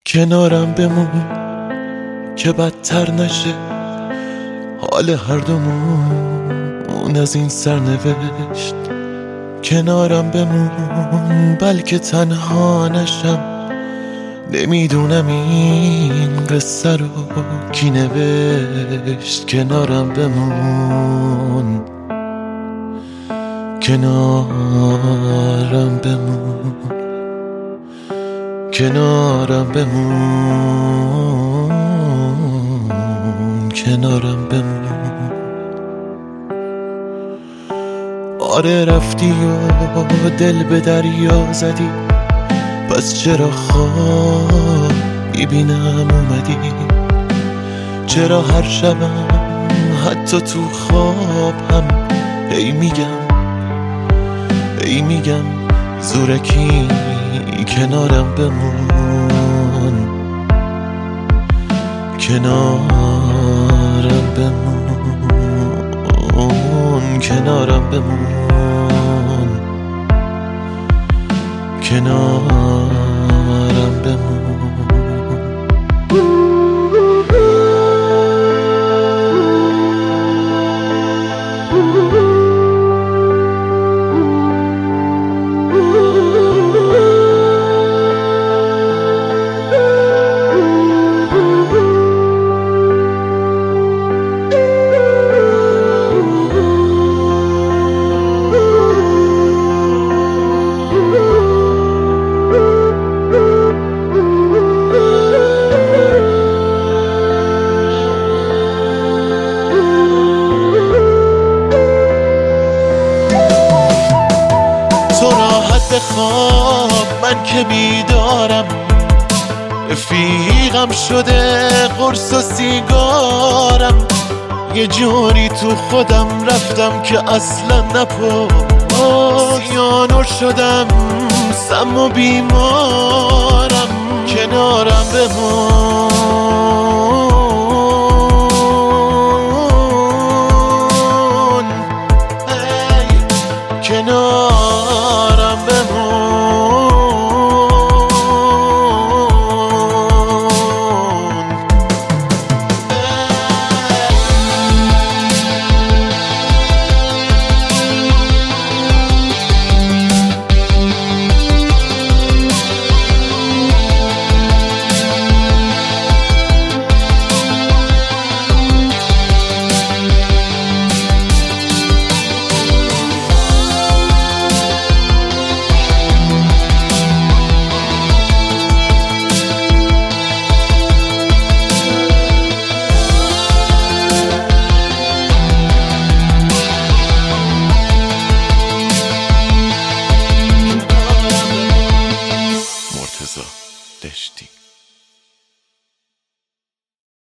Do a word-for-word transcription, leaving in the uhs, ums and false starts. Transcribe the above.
کنارم بمون که بدتر نشه حال هر دومون از این سرنوشت. کنارم بمون بلکه تنها نشم، نمیدونم این قصه رو کی نوشت. کنارم بمون، کنارم بمون، کنارم بمون، کنارم بمون. آره رفتی و دل به دریا زدی، پس چرا خواب میبینم اومدی؟ چرا هر شبم حتی تو خواب هم هی میگم هی میگم زورکی کنارم بمون، کنارم بمون، کنارم بمون، کنارم بمون. خواب من که بیدارم، رفیقم شده قرص و سیگارم. یه جوری تو خودم رفتم که اصلا نپرسیانو شدم، سم و بیمارم. کنارم بمون، ای کنارم بمون. دشتی